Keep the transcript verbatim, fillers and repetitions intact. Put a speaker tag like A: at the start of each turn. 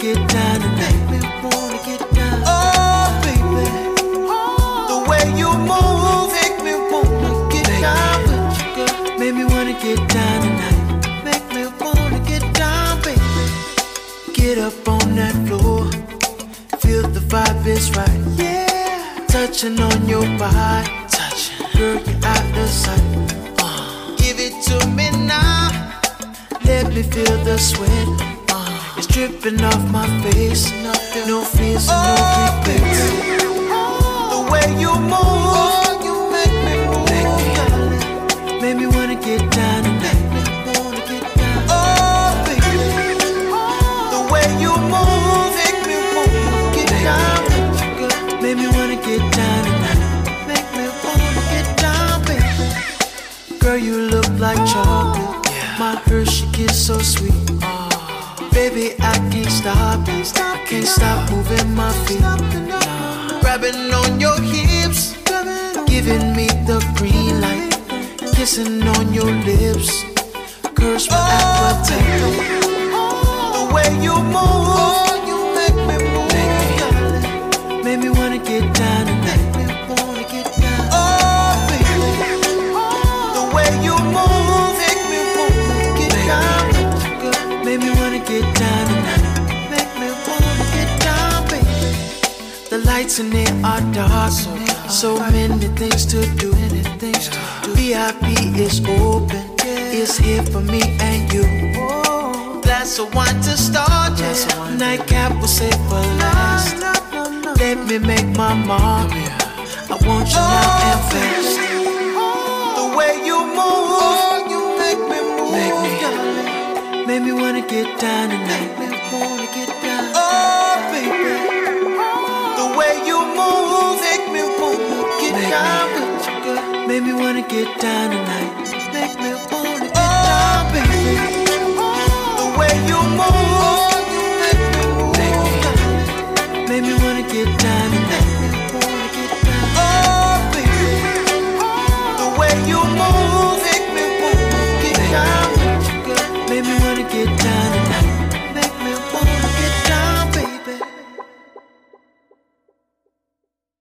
A: get down tonight. Make me wanna get down. Oh, baby, the way you move make me wanna get down with you, girl. Make me wanna get down tonight. Make me wanna get down, baby. Get up on that floor, feel the vibe is right. Yeah, touching on your body, touching, girl, you're out of sight. Uh, give it to me now, let me feel the sweat. Uh, it's dripping off my face, no fears and no regrets. The way you move, you make me move, make me, make me wanna get down tonight. Oh, baby, the way you move, make me wanna get down with you, girl. Make me wanna get down tonight. Make me wanna get down, baby. Girl, you look like chocolate. Yeah. My Hershey kiss so sweet. Oh. Baby, I can't stop it. I can't stop moving my feet. Nah. Grabbing on your hips, giving me the green light. Kissing on your lips, curse my appetite. The way you move, you make me move. Make me wanna get down tonight. Wanna get down. Oh, baby, the way you move, make me wanna get down. Make me wanna get down tonight. Make me wanna get down, baby. The lights in there are dark, so, so many things to do. V I P is open, it's here for me and you. Glass of wine to start, yeah. Nightcap will save for last. Let me make my mark. I want you now and fast. The way you move, you make me move. Make me, make me wanna get down tonight. Make me wanna get down. Oh, baby, the way you move, make me wanna get make down me. With you, girl. Make me wanna get down tonight. Make me wanna get oh, down, baby. The way you move, you make me move. Make me, make me wanna get down.